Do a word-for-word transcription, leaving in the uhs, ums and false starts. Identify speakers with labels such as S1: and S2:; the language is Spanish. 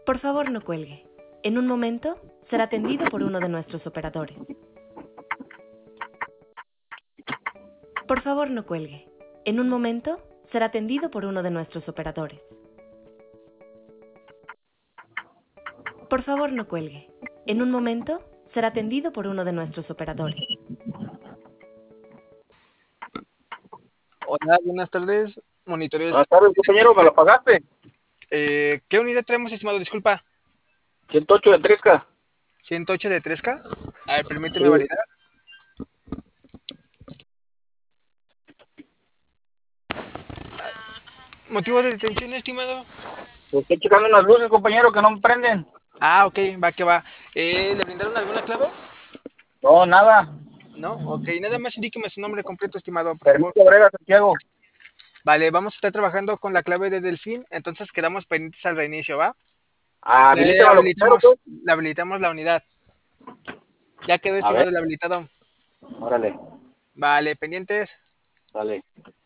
S1: Por favor, no cuelgue. En un momento será atendido por uno de nuestros operadores. Por favor, no cuelgue. En un momento será atendido por uno de nuestros operadores. Por favor, no cuelgue. En un momento será atendido por uno de nuestros operadores.
S2: Hola, buenas tardes, monitores.
S3: Buenas tardes, compañero, ¿me lo pagaste?
S2: Eh, ¿Qué unidad traemos, estimado? Disculpa.
S3: ciento ocho de tres K.
S2: ciento ocho de tres K. A ver, permíteme
S3: Sí.
S2: validar. ¿Motivo de detención, estimado?
S3: Estoy checando unas luces, compañero, que no me prenden.
S2: Ah, ok, va que va. Eh, ¿Le brindaron alguna clave?
S3: No, nada.
S2: No, ok, nada más indíqueme su nombre completo, estimado, por favor.
S3: Permiso, Brega, Santiago.
S2: Vale, vamos a estar trabajando con la clave de Delfín, entonces quedamos pendientes al reinicio, ¿va? Le
S3: Habilítamelo primero,
S2: habilitamos,
S3: pues.
S2: le habilitamos la unidad. Ya quedó,
S3: A ver,
S2: estimado, el habilitado.
S3: órale,
S2: Vale, pendientes.
S3: dale.